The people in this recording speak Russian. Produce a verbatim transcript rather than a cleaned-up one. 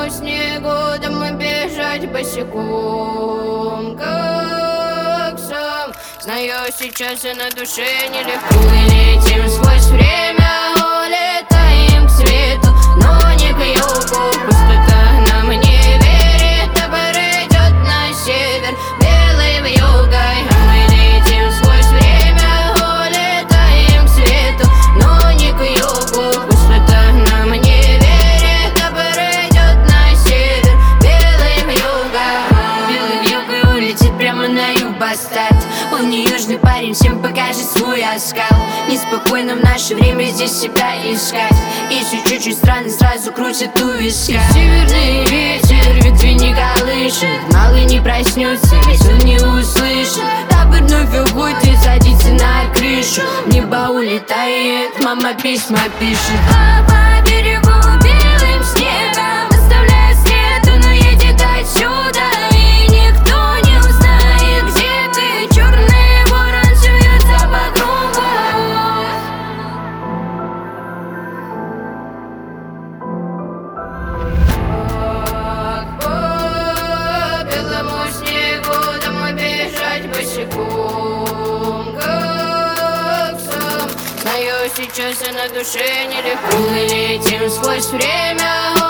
белому снегу домой бежать босиком, как сам. Знаю, сейчас и на душе нелегко. Мы летим сквозь время, улетаем к свету, но не к югу. Пустота нам не верит, топор идет на север, белый вьюгой. А мы летим сквозь время, улетаем к свету, но не к югу. Пустота нам не верит, топор идет на север, белый вьюгой. Белый вьюгой улетит прямо на юг бастард. Он не южный парень, всем покажет свой оскал. Неспокойно в наше время здесь себя искать. Если чуть-чуть странно, сразу крутит у виска. Северный ветер ветви не колышет, малый не проснется, ведь он не услышит. Табор вновь уходит, садится на крышу, небо улетает, мама письма пишет. А по берегу белым снегом оставляет след, он уедет отсюда. Босиком, как сам. Знаю, сейчас и на душе нелегко. Мы летим сквозь время.